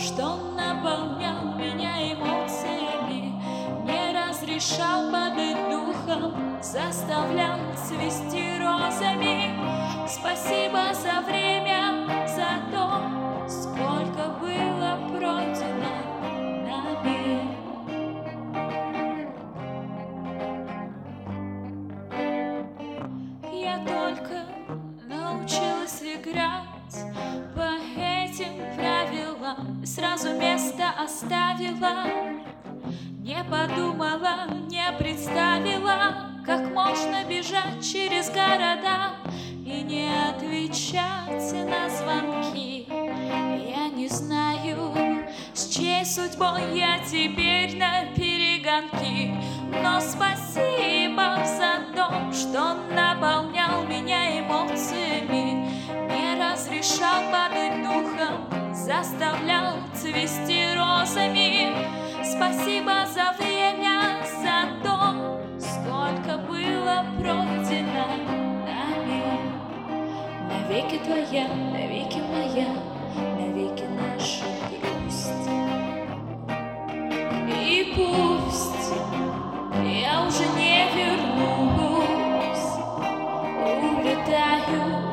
что наполнял меня эмоциями, не разрешал падать духом, заставлял цвести розами. Спасибо за время, за то, сколько было пройдено нами. Я только научилась играть по этим правилам, сразу место оставила, не подумала, не представила, как можно бежать через города и не отвечать на звонки. Я не знаю, с чьей судьбой я теперь на перегонки, но спасибо за то, что наполнял меня эмоциями, не разрешал падать духом, заставлял цвести розами. Спасибо за время, за то, сколько было пройдено нами. Навеки твоя, навеки моя, навеки наша грусть. И пусть я уже не вернусь, улетаю